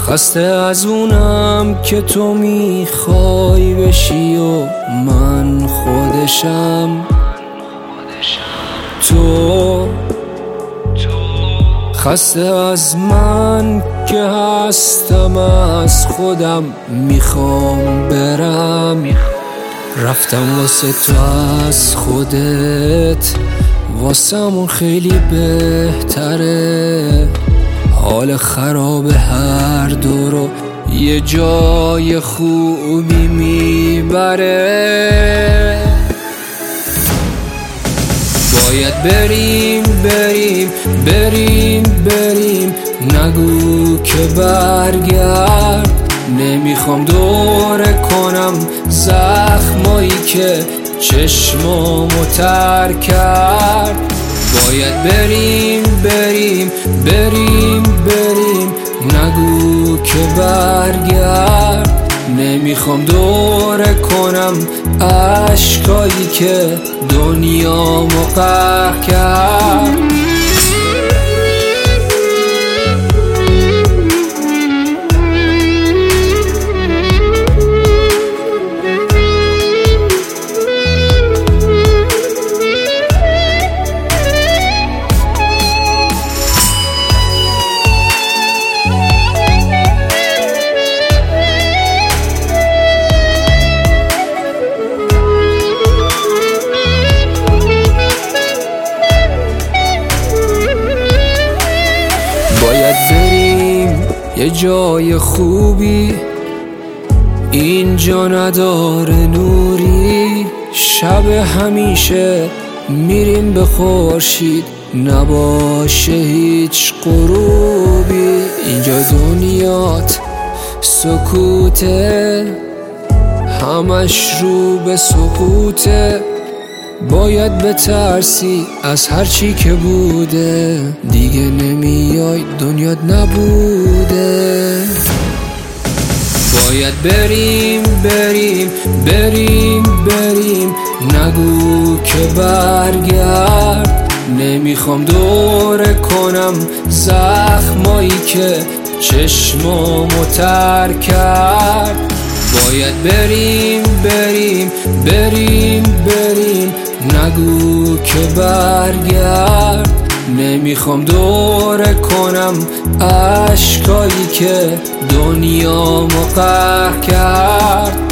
خسته از اونم که تو میخوای بشی و من خودشم. تو خسته از من که هستم از خودم میخوام برم. رفتم واسه تو از خودت، واسمون خیلی بهتره. حال خراب هر دو رو یه جای خوبی میبره. باید بریم بریم بریم بریم، نگو که برگرد. نمیخوام دوره کنم زخمایی که چشمامو تر کرد. باید بریم بریم بریم بریم، نگو که برگرد. نمیخوام دوره کنم عشقایی که دنیامو غرق کرد. باید بریم یه جای خوبی، اینجا نداره نوری. شب همیشه میریم به خورشید، نباشه هیچ غروبی. اینجا دنیات سکوته، همش رو به سقوطه. باید بترسی از هر چی که بوده، دیگه نمیای دنیات نبوده. باید بریم بریم بریم بریم، نگو که برگرد. نمیخوام دوره کنم زخمایی که چشمامو تر کرد. باید بریم بریم بریم بریم، نگو که برگرد. نمیخوام دوره کنم عشقایی که دنیامو غرق کرد.